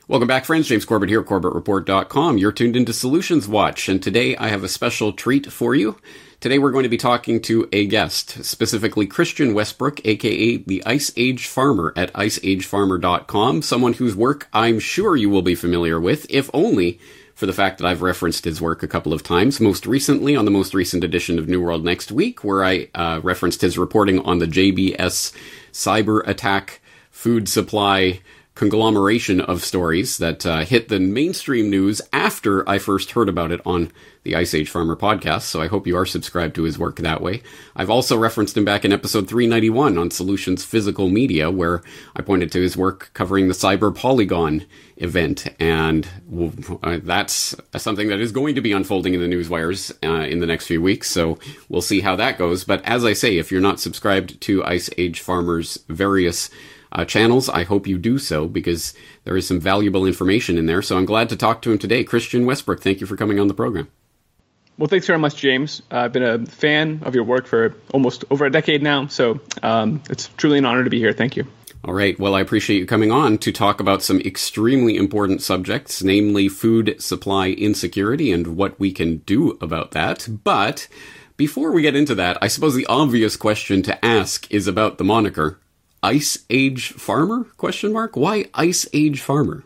Welcome back, friends. James Corbett here, CorbettReport.com. You're tuned into Solutions Watch, and today I have a special treat for you. Today we're going to be talking to a guest, specifically Christian Westbrook, aka the Ice Age Farmer at iceagefarmer.com, someone whose work I'm sure you will be familiar with, if only for the fact that I've referenced his work a couple of times, most recently on the most recent edition of New World Next Week, where I referenced his reporting on the JBS cyber attack food supply conglomeration of stories that hit the mainstream news after I first heard about it on the Ice Age Farmer podcast, so I hope you are subscribed to his work that way. I've also referenced him back in episode 391 on Solutions Physical Media, where I pointed to his work covering the Cyber Polygon event, and that's something that is going to be unfolding in the newswires in the next few weeks, so we'll see how that goes. But as I say, if you're not subscribed to Ice Age Farmer's various channels, I hope you do so, because there is some valuable information in there. So I'm glad to talk to him today. Christian Westbrook, thank you for coming on the program. Well, thanks very much, James. I've been a fan of your work for almost over a decade now, so it's truly an honor to be here. Thank you. All right. Well, I appreciate you coming on to talk about some extremely important subjects, namely food supply insecurity and what we can do about that. But before we get into that, I suppose the obvious question to ask is about the moniker Ice Age Farmer? ? Why Ice Age Farmer?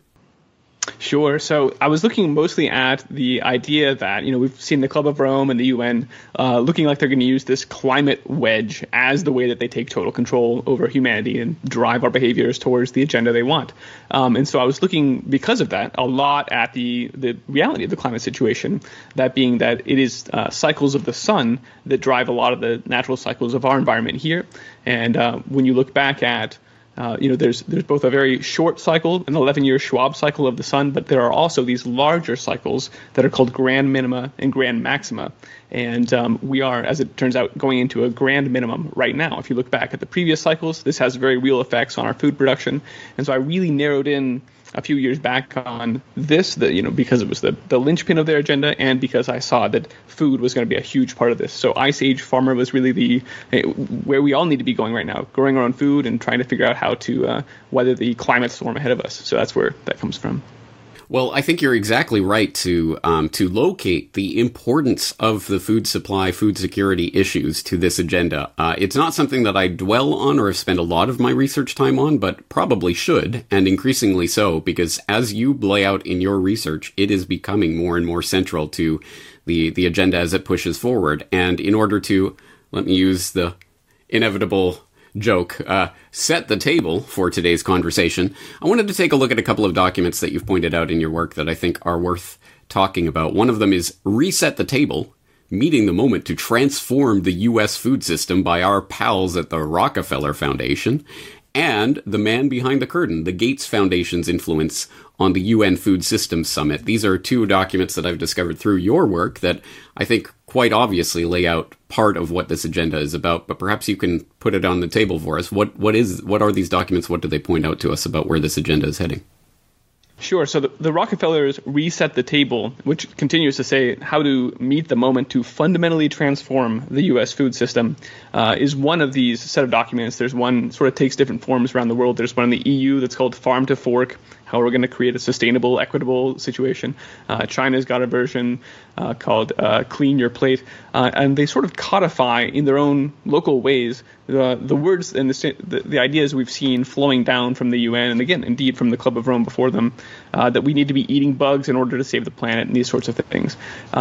Sure. So I was looking mostly at the idea that, we've seen the Club of Rome and the UN looking like they're going to use this climate wedge as the way that they take total control over humanity and drive our behaviors towards the agenda they want. And so I was looking, because of that, a lot at the reality of the climate situation, that being that it is cycles of the sun that drive a lot of the natural cycles of our environment here. And when you look back at there's both a very short cycle, an 11-year Schwab cycle of the sun, but there are also these larger cycles that are called grand minima and grand maxima. And we are, as it turns out, going into a grand minimum right now. If you look back at the previous cycles, this has very real effects on our food production. And so I really narrowed in a few years back on this, because it was the linchpin of their agenda, and because I saw that food was going to be a huge part of this. So Ice Age Farmer was really where we all need to be going right now, growing our own food and trying to figure out how to weather the climate storm ahead of us. So that's where that comes from. Well, I think you're exactly right to locate the importance of the food supply, food security issues to this agenda. It's not something that I dwell on or have spent a lot of my research time on, but probably should, and increasingly so, because as you lay out in your research, it is becoming more and more central to the agenda as it pushes forward. And in order to, let me use the inevitable joke, set the table for today's conversation, I wanted to take a look at a couple of documents that you've pointed out in your work that I think are worth talking about. One of them is Reset the Table, Meeting the Moment to Transform the U.S. Food System by our pals at the Rockefeller Foundation, and The Man Behind the Curtain, the Gates Foundation's influence on the UN Food Systems Summit. These are two documents that I've discovered through your work that I think quite obviously lay out part of what this agenda is about, but perhaps you can put it on the table for us. What are these documents? What do they point out to us about where this agenda is heading? Sure. So the Rockefellers Reset the Table, which continues to say how to meet the moment to fundamentally transform the U.S. food system, is one of these set of documents. There's one sort of takes different forms around the world. There's one in the EU that's called Farm to Fork, how we're going to create a sustainable, equitable situation. China's got a version called Clean Your Plate. And they sort of codify in their own local ways the words and the ideas we've seen flowing down from the UN, and again, indeed, from the Club of Rome before them, that we need to be eating bugs in order to save the planet and these sorts of things.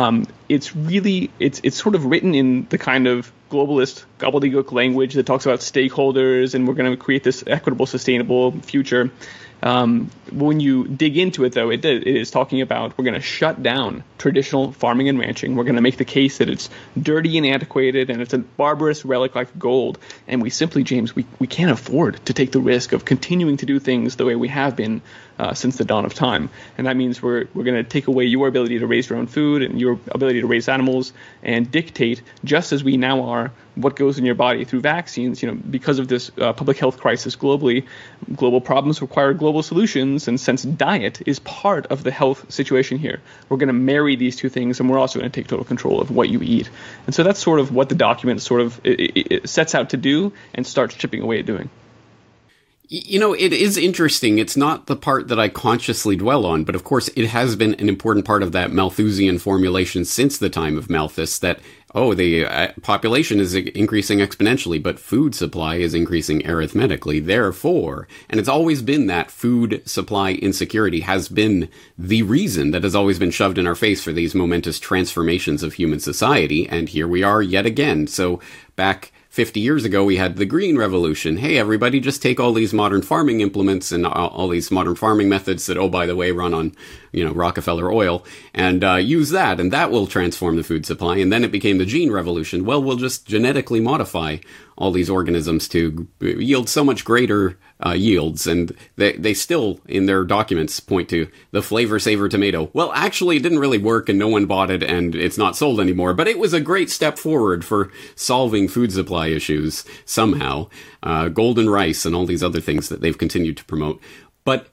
It's sort of written in the kind of globalist gobbledygook language that talks about stakeholders and we're going to create this equitable, sustainable future. When you dig into it, though, it is talking about we're going to shut down traditional farming and ranching. We're going to make the case that it's dirty and antiquated and it's a barbarous relic like gold. And we simply, James, we can't afford to take the risk of continuing to do things the way we have been since the dawn of time. And that means we're going to take away your ability to raise your own food and your ability to raise animals and dictate, just as we now are, what goes in your body through vaccines. Because of this public health crisis globally, global problems require global solutions. And since diet is part of the health situation here, we're going to marry these two things, and we're also going to take total control of what you eat. And so that's sort of what the document it sets out to do and starts chipping away at doing. It is interesting. It's not the part that I consciously dwell on, but of course it has been an important part of that Malthusian formulation since the time of Malthus that, the population is increasing exponentially, but food supply is increasing arithmetically. Therefore, and it's always been that food supply insecurity has been the reason that has always been shoved in our face for these momentous transformations of human society. And here we are yet again. So back 50 years ago, we had the Green Revolution. Hey, everybody, just take all these modern farming implements and all these modern farming methods that, by the way, run on, Rockefeller oil, and use that, and that will transform the food supply. And then it became the Gene Revolution. Well, we'll just genetically modify all these organisms to yield so much greater yields. And they still, in their documents, point to the flavor saver tomato. Well, actually, it didn't really work, and no one bought it, and it's not sold anymore. But it was a great step forward for solving food supply issues somehow. Golden rice and all these other things that they've continued to promote. But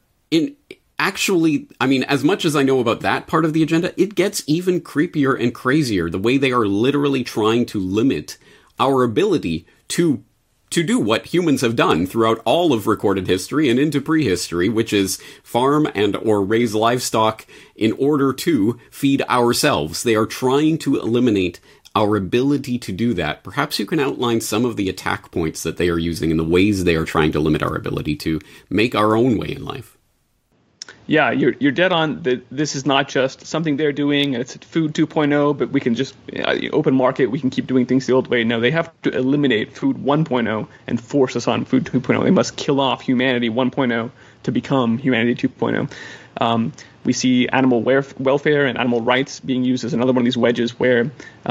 as much as I know about that part of the agenda, it gets even creepier and crazier the way they are literally trying to limit our ability to do what humans have done throughout all of recorded history and into prehistory, which is farm and or raise livestock in order to feed ourselves. They are trying to eliminate our ability to do that. Perhaps you can outline some of the attack points that they are using and the ways they are trying to limit our ability to make our own way in life. Yeah, you're dead on. This is not just something they're doing. It's food 2.0, but we can just open market. We can keep doing things the old way. No, they have to eliminate food 1.0 and force us on food 2.0. They must kill off humanity 1.0 to become humanity 2.0. We see animal welfare and animal rights being used as another one of these wedges where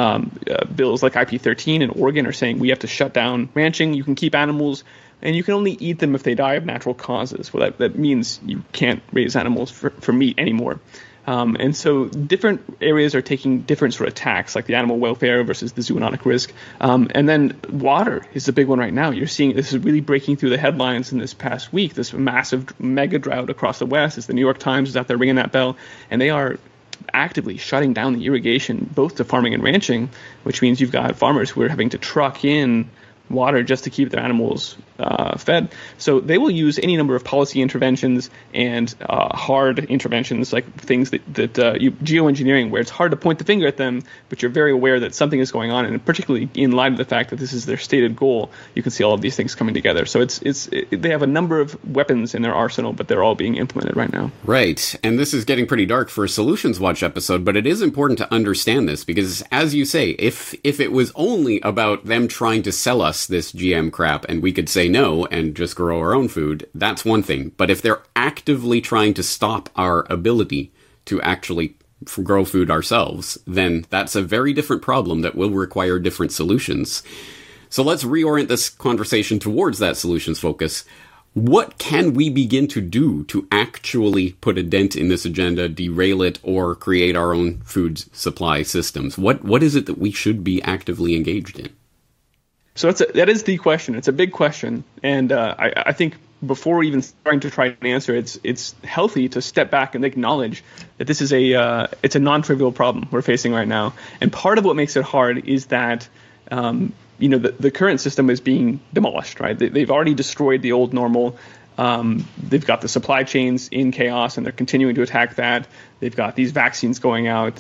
bills like IP13 in Oregon are saying we have to shut down ranching. You can keep animals, and you can only eat them if they die of natural causes. Well, that means you can't raise animals for meat anymore. And so different areas are taking different sort of attacks, like the animal welfare versus the zoonotic risk. And then water is the big one right now. You're seeing this is really breaking through the headlines in this past week, this massive mega drought across the West, as the New York Times is out there ringing that bell. And they are actively shutting down the irrigation, both to farming and ranching, which means you've got farmers who are having to truck in water just to keep their animals fed. So they will use any number of policy interventions and hard interventions, like things that geoengineering, where it's hard to point the finger at them, but you're very aware that something is going on. And particularly in light of the fact that this is their stated goal, you can see all of these things coming together. So they have a number of weapons in their arsenal, but they're all being implemented right now. Right. And this is getting pretty dark for a Solutions Watch episode, but it is important to understand this because, as you say, if it was only about them trying to sell us this GM crap and we could say no and just grow our own food, that's one thing. But if they're actively trying to stop our ability to actually grow food ourselves, then that's a very different problem that will require different solutions. So let's reorient this conversation towards that solutions focus. What can we begin to do to actually put a dent in this agenda, derail it, or create our own food supply systems? What is it that we should be actively engaged in? So that is the question. It's a big question, and I think before even starting to try and answer, it's healthy to step back and acknowledge that this is it's a non-trivial problem we're facing right now. And part of what makes it hard is that the current system is being demolished. Right? They've already destroyed the old normal. They've got the supply chains in chaos, and they're continuing to attack that. They've got these vaccines going out.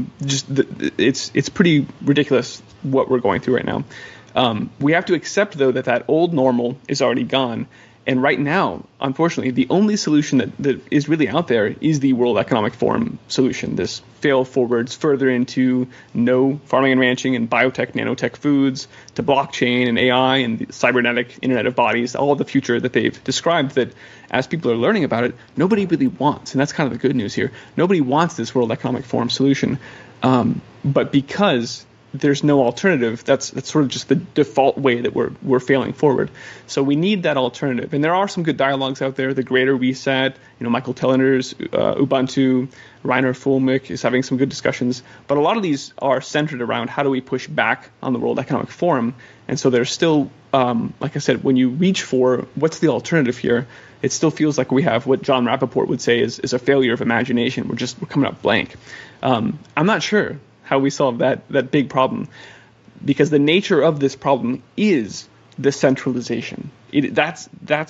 It's pretty ridiculous what we're going through right now. We have to accept, though, that old normal is already gone. And right now, unfortunately, the only solution that is really out there is the World Economic Forum solution, this fail forwards further into no farming and ranching and biotech, nanotech foods, to blockchain and AI and the cybernetic Internet of Bodies, all of the future that they've described that, as people are learning about it, nobody really wants. And that's kind of the good news here. Nobody wants this World Economic Forum solution. But because there's no alternative, that's sort of just the default way that we're failing forward. So we need that alternative. And there are some good dialogues out there. The Greater Reset, Michael Tellender's Ubuntu, Rainer Fulmick is having some good discussions. But a lot of these are centered around how do we push back on the World Economic Forum. And so there's still, like I said, when you reach for what's the alternative here, it still feels like we have what John Rappaport would say is a failure of imagination. We're coming up blank. I'm not sure how we solve that big problem, because the nature of this problem is the centralization. That's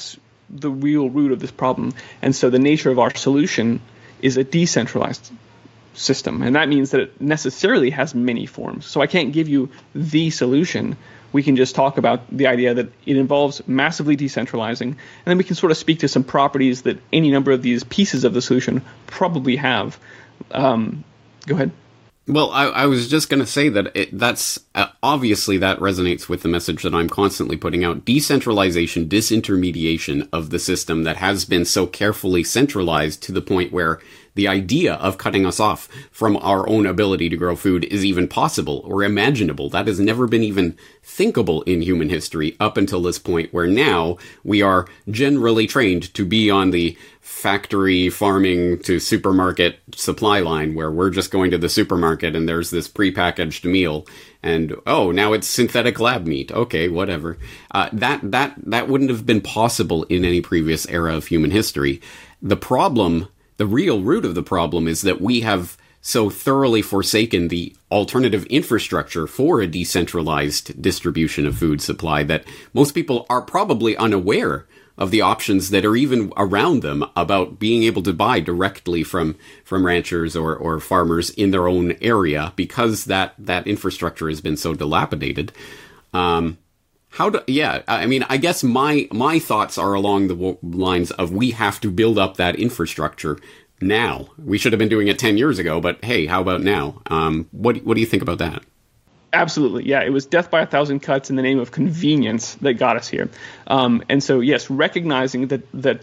the real root of this problem. And so the nature of our solution is a decentralized system. And that means that it necessarily has many forms. So I can't give you the solution. We can just talk about the idea that it involves massively decentralizing. And then we can sort of speak to some properties that any number of these pieces of the solution probably have. Go ahead. Well, I was just going to say that that's obviously that resonates with the message that I'm constantly putting out. Decentralization, disintermediation of the system that has been so carefully centralized to the point where the idea of cutting us off from our own ability to grow food is even possible or imaginable. That has never been even thinkable in human history up until this point, where now we are generally trained to be on the factory farming to supermarket supply line, where we're just going to the supermarket and there's this prepackaged meal and, oh, now it's synthetic lab meat. Okay, whatever. That wouldn't have been possible in any previous era of human history. The real root of the problem is that we have so thoroughly forsaken the alternative infrastructure for a decentralized distribution of food supply that most people are probably unaware of the options that are even around them about being able to buy directly from ranchers or farmers in their own area, because that infrastructure has been so dilapidated. I guess my thoughts are along the lines of we have to build up that infrastructure now. We should have been doing it 10 years ago, but hey, how about now? What do you think about that? Absolutely. Yeah, it was death by a thousand cuts in the name of convenience that got us here. And so, yes, recognizing that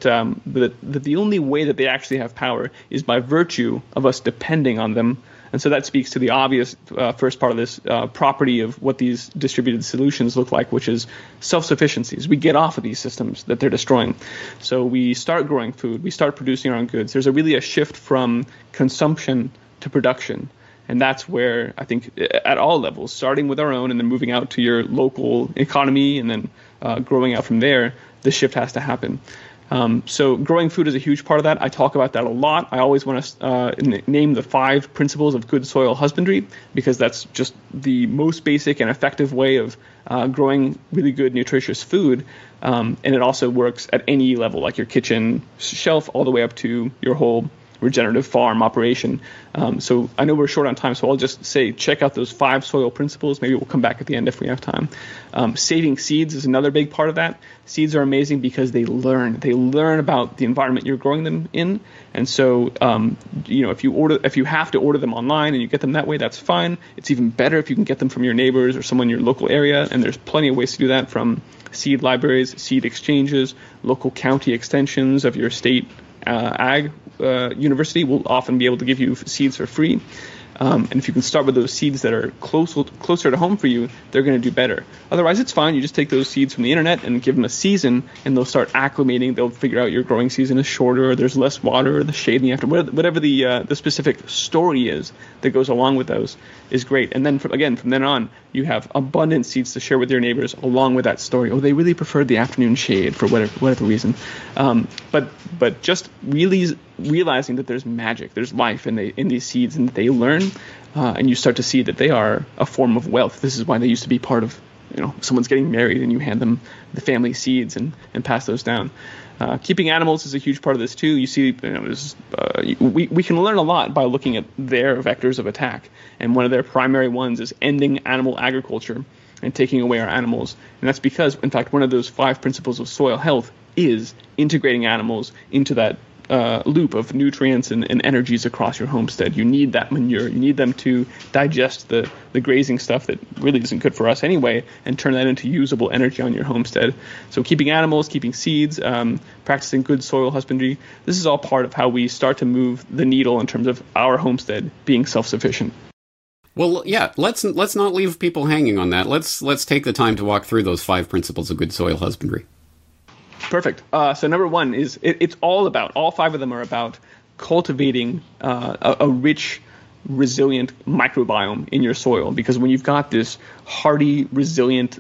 the only way that they actually have power is by virtue of us depending on them. And so that speaks to the obvious first part of this property of what these distributed solutions look like, which is self-sufficiencies. We get off of these systems that they're destroying. So we start growing food. We start producing our own goods. There's really a shift from consumption to production. And that's where I think at all levels, starting with our own and then moving out to your local economy and then growing out from there, the shift has to happen. So growing food is a huge part of that. I talk about that a lot. I always want to name the 5 principles of good soil husbandry, because that's just the most basic and effective way of growing really good, nutritious food. And it also works at any level, like your kitchen shelf all the way up to your whole regenerative farm operation. So I know we're short on time, so I'll just say check out those 5 soil principles. Maybe we'll come back at the end if we have time. Saving seeds is another big part of that. Seeds are amazing because they learn about the environment you're growing them in. And so if you have to order them online and you get them that way, that's fine. It's even better if you can get them from your neighbors or someone in your local area, and there's plenty of ways to do that, from seed libraries, seed exchanges, local county extensions of your state ag university will often be able to give you seeds for free. And if you can start with those seeds that are closer to home for you, they're going to do better. Otherwise, it's fine. You just take those seeds from the internet and give them a season, and they'll start acclimating. They'll figure out your growing season is shorter, or there's less water, or the shade in the afternoon. Whatever the specific story is that goes along with those is great. And then, from then on, you have abundant seeds to share with your neighbors along with that story. Oh, they really preferred the afternoon shade for whatever reason. But just really realizing that there's magic, there's life in these seeds, and that they learn, and you start to see that they are a form of wealth. This is why they used to be part of, someone's getting married and you hand them the family seeds and pass those down. Keeping animals is a huge part of this too. You see, we can learn a lot by looking at their vectors of attack, and one of their primary ones is ending animal agriculture and taking away our animals. And that's because, in fact, one of those 5 principles of soil health is integrating animals into that loop of nutrients and energies across your homestead. You need that manure. You need them to digest the grazing stuff that really isn't good for us anyway, and turn that into usable energy on your homestead. So keeping animals, keeping seeds, practicing good soil husbandry, this is all part of how we start to move the needle in terms of our homestead being self-sufficient. Well, yeah, let's not leave people hanging on that. Let's take the time to walk through those 5 principles of good soil husbandry. Perfect. So number 1 is it's all 5 of them are about cultivating a rich, resilient microbiome in your soil. Because when you've got this hardy, resilient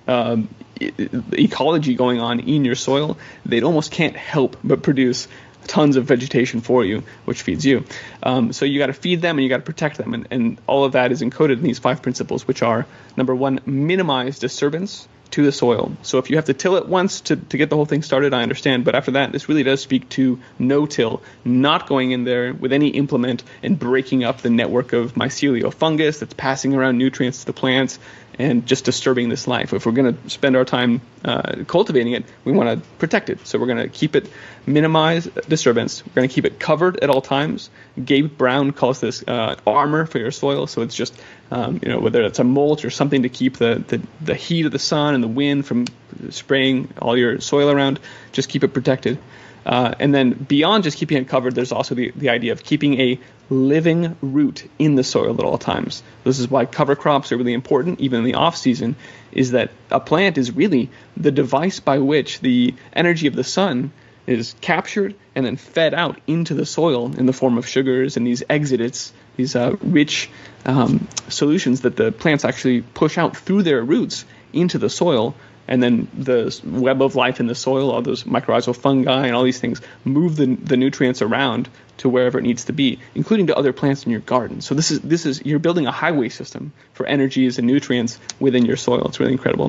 ecology going on in your soil, they almost can't help but produce tons of vegetation for you, which feeds you. So you got to feed them and you got to protect them. And all of that is encoded in these 5 principles, which are, number 1, minimize disturbance. to the soil. So if you have to till it once to get the whole thing started, I understand. But after that, this really does speak to no-till, not going in there with any implement and breaking up the network of mycelial fungus that's passing around nutrients to the plants and just disturbing this life. If we're going to spend our time cultivating it, we want to protect it. So we're going to keep it, minimize disturbance. We're going to keep it covered at all times. Gabe Brown calls this armor for your soil. So it's just, whether it's a mulch or something to keep the heat of the sun and the wind from spraying all your soil around, just keep it protected. And then beyond just keeping it covered, there's also the idea of keeping a living root in the soil at all times. This is why cover crops are really important, even in the off season, is that a plant is really the device by which the energy of the sun is captured and then fed out into the soil in the form of sugars and these exudates, these rich solutions that the plants actually push out through their roots into the soil. And then the web of life in the soil, all those mycorrhizal fungi and all these things, move the nutrients around to wherever it needs to be, including to other plants in your garden. So this is you're building a highway system for energies and nutrients within your soil. It's really incredible.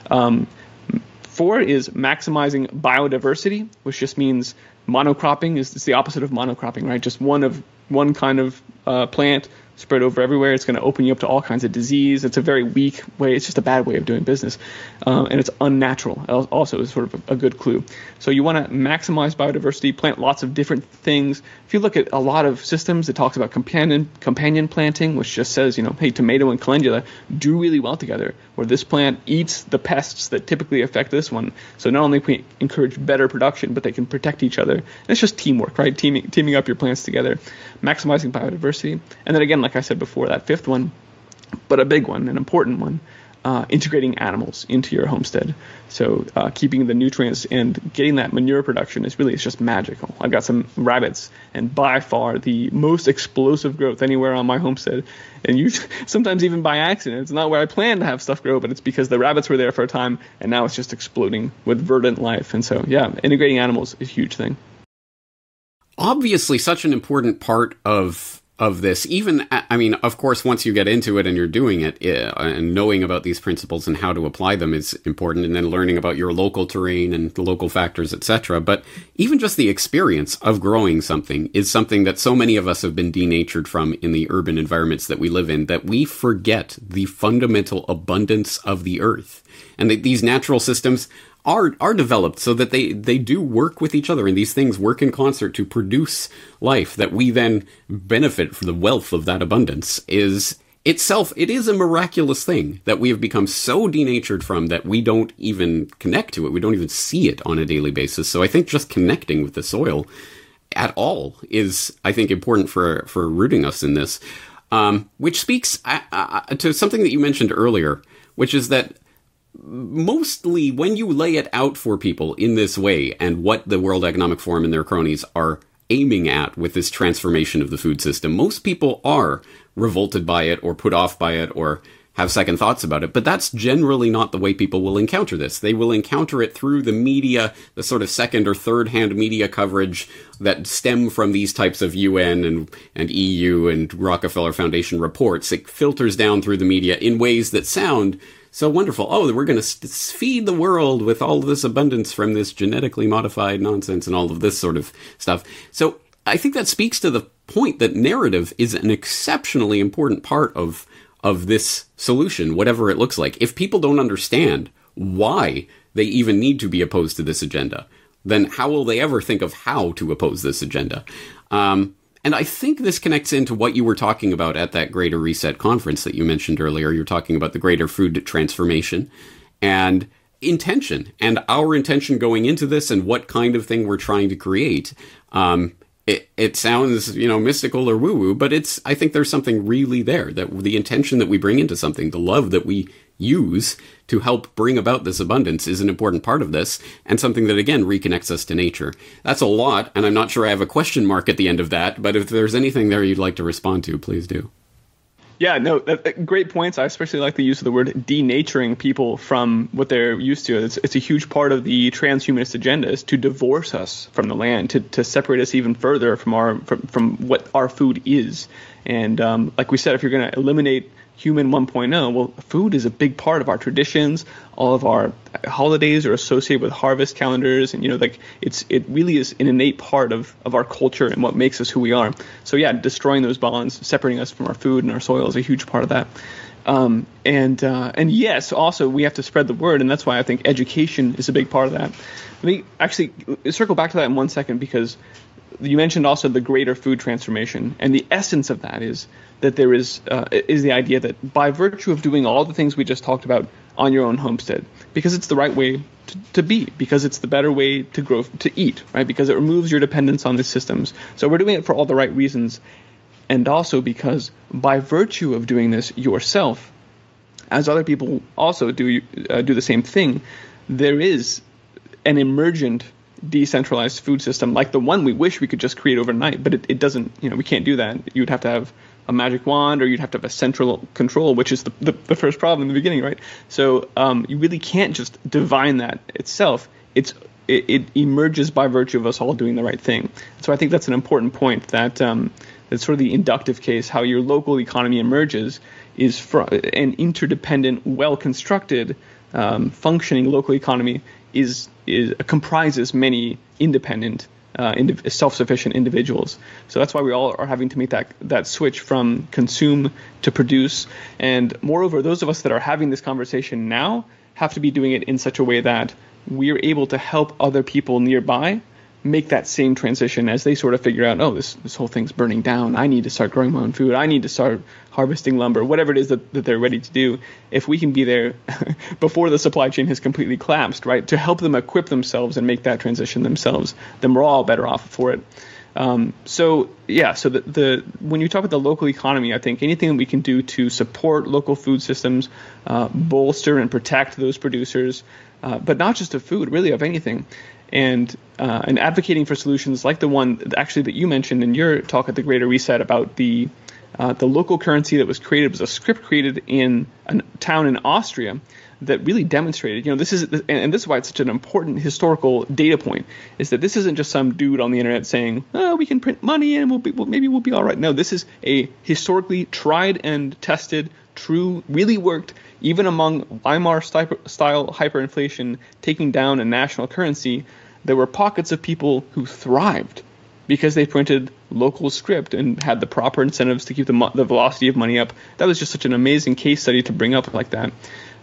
4 is maximizing biodiversity, which just means monocropping is the opposite of monocropping, right? Just one kind of plant spread over everywhere. It's going to open you up to all kinds of disease. It's a very weak way. It's just a bad way of doing business. And it's unnatural also is sort of a good clue. So you want to maximize biodiversity, plant lots of different things. If you look at a lot of systems, it talks about companion planting, which just says, hey, tomato and calendula do really well together, where this plant eats the pests that typically affect this one. So not only can we encourage better production, but they can protect each other. And it's just teamwork, right? Teaming up your plants together, maximizing biodiversity. And then again, like I said before, that 5th one, but a big one, an important one, integrating animals into your homestead. So keeping the nutrients and getting that manure production it's just magical. I've got some rabbits, and by far the most explosive growth anywhere on my homestead. And sometimes even by accident. It's not where I planned to have stuff grow, but it's because the rabbits were there for a time, and now it's just exploding with verdant life. And so, yeah, integrating animals is a huge thing. Obviously, such an important part of this, even, I mean, of course, once you get into it and you're doing it, and knowing about these principles and how to apply them is important, and then learning about your local terrain and the local factors, etc. But even just the experience of growing something is something that so many of us have been denatured from in the urban environments that we live in, that we forget the fundamental abundance of the earth. And that these natural systems are developed so that they do work with each other, and these things work in concert to produce life that we then benefit from. The wealth of that abundance is itself, it is a miraculous thing that we have become so denatured from that we don't even connect to it. We don't even see it on a daily basis. So I think just connecting with the soil at all is, I think, important for rooting us in this, which speaks to something that you mentioned earlier, which is that mostly when you lay it out for people in this way, and what the World Economic Forum and their cronies are aiming at with this transformation of the food system, most people are revolted by it or put off by it or have second thoughts about it. But that's generally not the way people will encounter this. They will encounter it through the media, the sort of second or third hand media coverage that stem from these types of UN and EU and Rockefeller Foundation reports. It filters down through the media in ways that sound so wonderful. Oh, we're going to feed the world with all of this abundance from this genetically modified nonsense and all of this sort of stuff. So I think that speaks to the point that narrative is an exceptionally important part of this solution, whatever it looks like. If people don't understand why they even need to be opposed to this agenda, then how will they ever think of how to oppose this agenda? And I think this connects into what you were talking about at that Greater Reset conference that you mentioned earlier. You're talking about the greater food transformation and intention, and our intention going into this and what kind of thing we're trying to create. It sounds, mystical or woo-woo, but I think there's something really there, that the intention that we bring into something, the love that we use to help bring about this abundance is an important part of this, and something that, again, reconnects us to nature. That's a lot, and I'm not sure I have a question mark at the end of that, but if there's anything there you'd like to respond to, please do. Yeah, no, great points. I especially like the use of the word denaturing people from what they're used to. It's a huge part of the transhumanist agenda, is to divorce us from the land, to separate us even further from what our food is. And like we said, if you're going to eliminate human 1.0, well, food is a big part of our traditions. All of our holidays are associated with harvest calendars, and it really is an innate part of our culture and what makes us who we are. So yeah, destroying those bonds, separating us from our food and our soil is a huge part of that. And yes, also we have to spread the word, and that's why I think education is a big part of that. Let me actually circle back to that in 1 second, because you mentioned also the greater food transformation, and the essence of that is that there is the idea that by virtue of doing all the things we just talked about on your own homestead, because it's the right way to be, because it's the better way to grow, to eat, right? Because it removes your dependence on the systems. So we're doing it for all the right reasons, and also because by virtue of doing this yourself, as other people also do the same thing, there is an emergent decentralized food system like the one we wish we could just create overnight, but it doesn't. We can't do that. You'd have to have a magic wand, or you'd have to have a central control, which is the first problem in the beginning, right? So you really can't just divine that itself. It emerges by virtue of us all doing the right thing. So I think that's an important point, that that's sort of the inductive case. How your local economy emerges is from an interdependent, well-constructed, functioning local economy comprises many independent, self-sufficient individuals. So that's why we all are having to make that switch from consume to produce. And moreover, those of us that are having this conversation now have to be doing it in such a way that we're able to help other people nearby make that same transition as they sort of figure out, oh, this whole thing's burning down. I need to start growing my own food. I need to start harvesting lumber, whatever it is that they're ready to do. If we can be there before the supply chain has completely collapsed, right, to help them equip themselves and make that transition themselves, then we're all better off for it. So when you talk about the local economy, I think anything that we can do to support local food systems, bolster and protect those producers, but not just of food, really of anything, and advocating for solutions like the one actually that you mentioned in your talk at the Greater Reset about the local currency that was created. It was a script created in a town in Austria that really demonstrated, this is why it's such an important historical data point, is that this isn't just some dude on the internet saying, oh, we can print money and maybe we'll be all right. No, this is a historically tried and tested, true, really worked, even among Weimar-style hyperinflation, taking down a national currency. There were pockets of people who thrived because they printed local script and had the proper incentives to keep the velocity of money up. That was just such an amazing case study to bring up like that.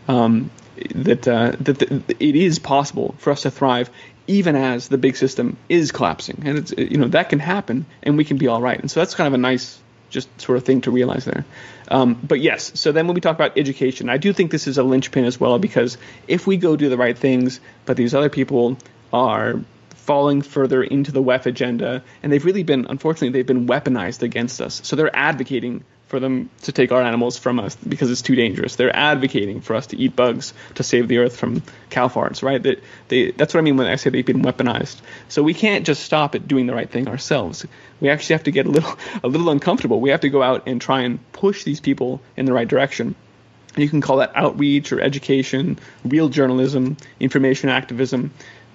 That it is possible for us to thrive even as the big system is collapsing, and it's that can happen, and we can be all right. And so that's kind of a nice just sort of thing to realize there. But yes, so then when we talk about education, I do think this is a linchpin as well, because if we go do the right things, but these other people are falling further into the WEF agenda, and unfortunately, they've been weaponized against us. So they're advocating for them to take our animals from us because it's too dangerous. They're advocating for us to eat bugs to save the earth from cow farts, right? That's what I mean when I say they've been weaponized. So we can't just stop at doing the right thing ourselves. We actually have to get a little uncomfortable. We have to go out and try and push these people in the right direction. And you can call that outreach or education, real journalism, information activism.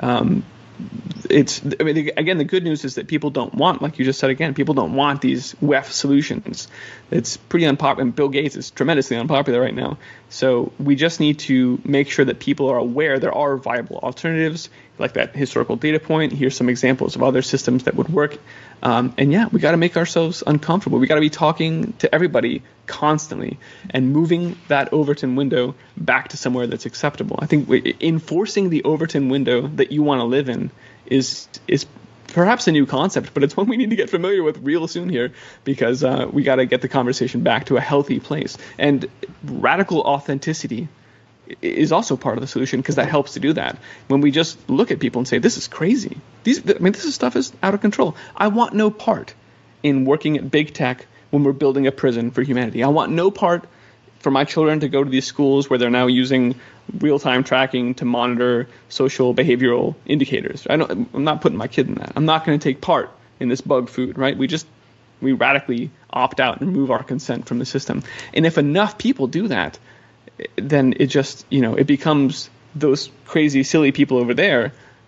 Again, the good news is that people don't want, like you just said again, people don't want these WEF solutions. It's pretty unpopular, and Bill Gates is tremendously unpopular right now. So we just need to make sure that people are aware there are viable alternatives, like that historical data point. Here's some examples of other systems that would work. We got to make ourselves uncomfortable. We got to be talking to everybody constantly and moving that Overton window back to somewhere that's acceptable. I think enforcing the Overton window that you want to live in is perhaps a new concept, but it's one we need to get familiar with real soon here, because we got to get the conversation back to a healthy place. And radical authenticity is also part of the solution, because that helps to do that. When we just look at people and say, this is crazy. This stuff is out of control. I want no part in working at big tech when we're building a prison for humanity. I want no part for my children to go to these schools where they're now using real-time tracking to monitor social behavioral indicators. I'm not putting my kid in that. I'm not going to take part in this bug food, right? We radically opt out and remove our consent from the system. And if enough people do that, then it just, it becomes those crazy, silly people over there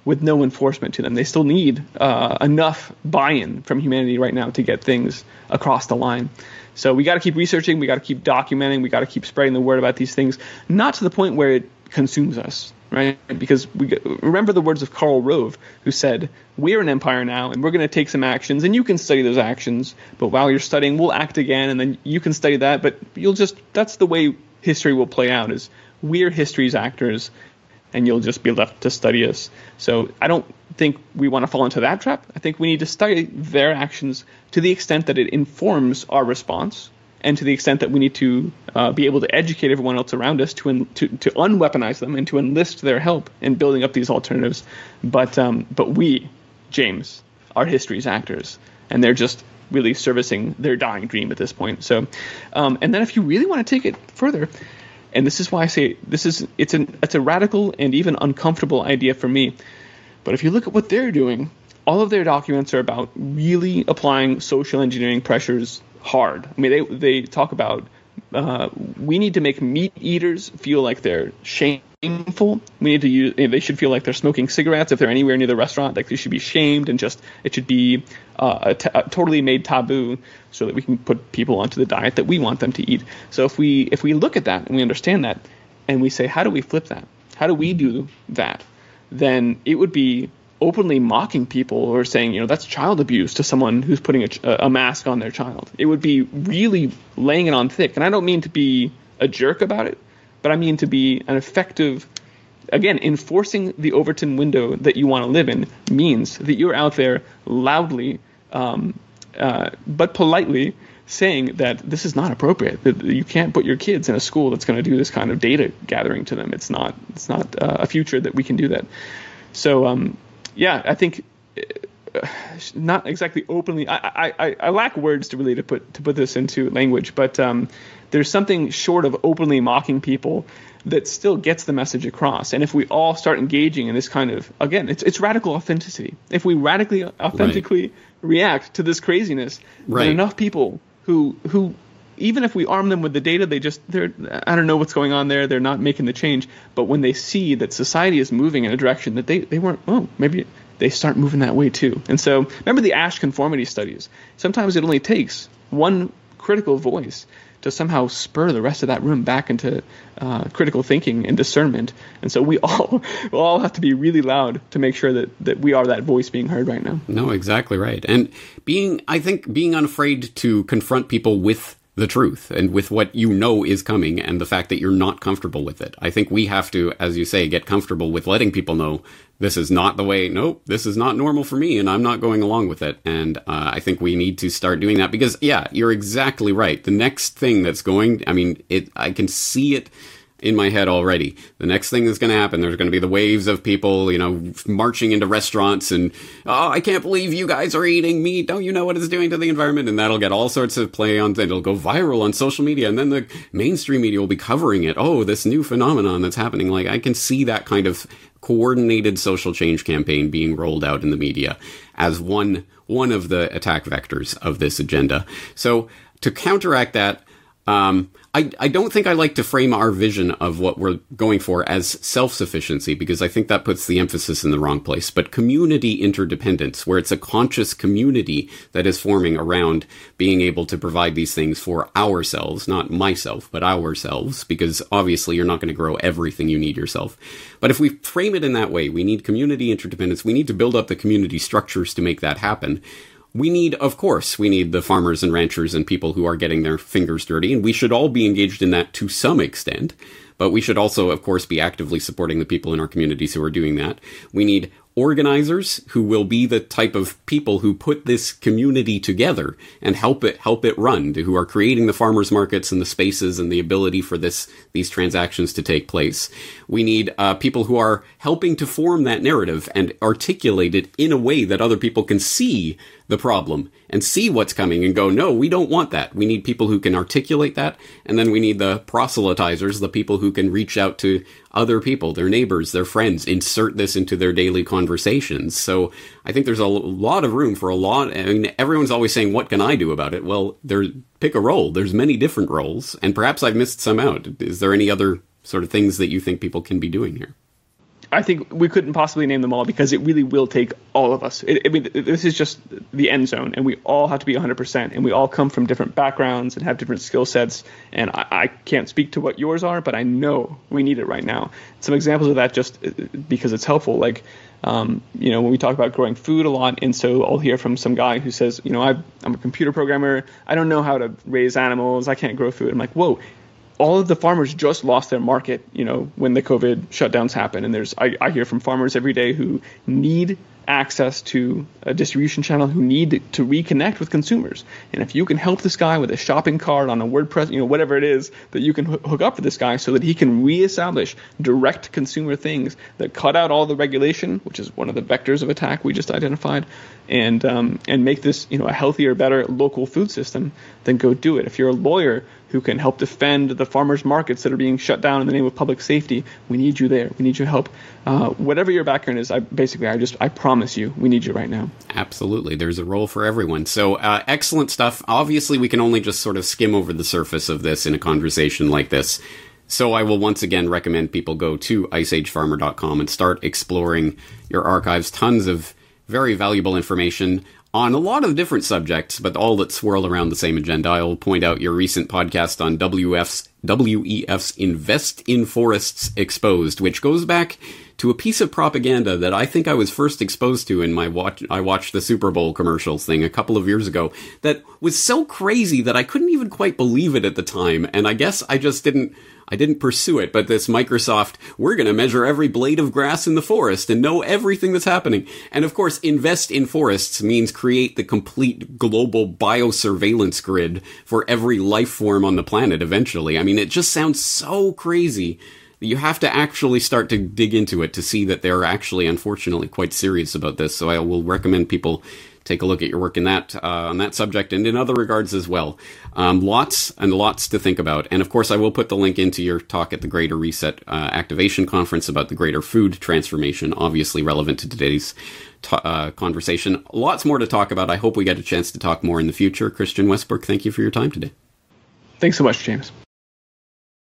with no enforcement to them. They still need enough buy-in from humanity right now to get things across the line. So we got to keep researching, we got to keep documenting, we got to keep spreading the word about these things, not to the point where it consumes us, right? Because remember the words of Karl Rove, who said, we're an empire now, and we're going to take some actions, and you can study those actions, but while you're studying, we'll act again, and then you can study that, but that's the way history will play out, is we're history's actors, and you'll just be left to study us. So I don't think we want to fall into that trap. I think we need to study their actions to the extent that it informs our response, and to the extent that we need to be able to educate everyone else around us to unweaponize them and to enlist their help in building up these alternatives. But we, James, are history's actors, and they're just really servicing their dying dream at this point. So, and then if you really want to take it further, and this is why I say it's a radical and even uncomfortable idea for me. But if you look at what they're doing, all of their documents are about really applying social engineering pressures hard. I mean, they talk about we need to make meat eaters feel like they're shameful. We need to they should feel like they're smoking cigarettes if they're anywhere near the restaurant. Like they should be shamed, and it should be totally made taboo, so that we can put people onto the diet that we want them to eat. So if we look at that and we understand that, and we say, how do we flip that? How do we do that? Then it would be openly mocking people or saying, that's child abuse to someone who's putting a mask on their child. It would be really laying it on thick. And I don't mean to be a jerk about it, but I mean to be an effective, again, enforcing the Overton window that you want to live in means that you're out there loudly, but politely saying that this is not appropriate, that you can't put your kids in a school that's going to do this kind of data gathering to them. It's not a future that we can do that. So, yeah, I think not exactly openly. I lack words to really put this into language, but there's something short of openly mocking people that still gets the message across. And if we all start engaging in this kind of, again, it's radical authenticity. If we radically authentically react to this craziness, then enough people who even if we arm them with the data, I don't know what's going on there. They're not making the change. But when they see that society is moving in a direction that they weren't, maybe they start moving that way too. And so remember the Asch conformity studies. Sometimes it only takes one critical voice to somehow spur the rest of that room back into critical thinking and discernment. And so we all have to be really loud to make sure that we are that voice being heard right now. No, exactly right. And being unafraid to confront people with the truth and with what is coming, and the fact that you're not comfortable with it. I think we have to, as you say, get comfortable with letting people know this is not the way, nope, this is not normal for me, and I'm not going along with it. And I think we need to start doing that because, yeah, you're exactly right. The next thing that's I can see it in my head already. The next thing that's going to happen, there's going to be the waves of people, marching into restaurants and, I can't believe you guys are eating meat. Don't you know what it's doing to the environment? And that'll get all sorts of play on, it'll go viral on social media, and then the mainstream media will be covering it. Oh, this new phenomenon that's happening. Like, I can see that kind of coordinated social change campaign being rolled out in the media as one of the attack vectors of this agenda. So to counteract that, I don't think I like to frame our vision of what we're going for as self-sufficiency, because I think that puts the emphasis in the wrong place. But community interdependence, where it's a conscious community that is forming around being able to provide these things for ourselves, not myself, but ourselves, because obviously you're not going to grow everything you need yourself. But if we frame it in that way, we need community interdependence. We need to build up the community structures to make that happen. We need the farmers and ranchers and people who are getting their fingers dirty, and we should all be engaged in that to some extent. But we should also, of course, be actively supporting the people in our communities who are doing that. We need organizers who will be the type of people who put this community together and help it run, who are creating the farmers markets and the spaces and the ability for these transactions to take place. We need people who are helping to form that narrative and articulate it in a way that other people can see the problem and see what's coming and go, no, we don't want that. We need people who can articulate that. And then we need the proselytizers, the people who can reach out to other people, their neighbors, their friends, insert this into their daily conversations. So I think there's a lot of room for everyone's always saying, what can I do about it? Well, pick a role. There's many different roles, and perhaps I've missed some out. Is there any other sort of things that you think people can be doing here? I think we couldn't possibly name them all because it really will take all of us. This is just the end zone, and we all have to be 100%, and we all come from different backgrounds and have different skill sets, and I can't speak to what yours are, but I know we need it right now. Some examples of that, just because it's helpful, like, when we talk about growing food a lot, and so I'll hear from some guy who says, I'm a computer programmer, I don't know how to raise animals, I can't grow food. I'm like, whoa. All of the farmers just lost their market, when the COVID shutdowns happen. And I hear from farmers every day who need access to a distribution channel, who need to reconnect with consumers. And if you can help this guy with a shopping cart on a WordPress, whatever it is that you can hook up for this guy so that he can reestablish direct consumer things that cut out all the regulation, which is one of the vectors of attack we just identified, and make this, a healthier, better local food system, then go do it. If you're a lawyer who can help defend the farmers markets that are being shut down in the name of public safety, we need you there. We need your help. Whatever your background is, I promise you, we need you right now. Absolutely. There's a role for everyone. So excellent stuff. Obviously, we can only just sort of skim over the surface of this in a conversation like this. So I will once again recommend people go to iceagefarmer.com and start exploring your archives. Tons of very valuable information on a lot of different subjects, but all that swirl around the same agenda. I will point out your recent podcast on WEF's Invest in Forests Exposed, which goes back to a piece of propaganda that I think I was first exposed to in I watched the Super Bowl commercials thing a couple of years ago that was so crazy that I couldn't even quite believe it at the time, and I guess I just didn't pursue it. But this Microsoft, we're going to measure every blade of grass in the forest and know everything that's happening. And of course, invest in forests means create the complete global biosurveillance grid for every life form on the planet eventually. I mean, it just sounds so crazy. You have to actually start to dig into it to see that they're actually, unfortunately, quite serious about this. So I will recommend people take a look at your work in that on that subject and in other regards as well. Lots and lots to think about. And of course, I will put the link into your talk at the Greater Reset Activation Conference about the greater food transformation, obviously relevant to today's conversation. Lots more to talk about. I hope we get a chance to talk more in the future. Christian Westbrook, thank you for your time today. Thanks so much, James.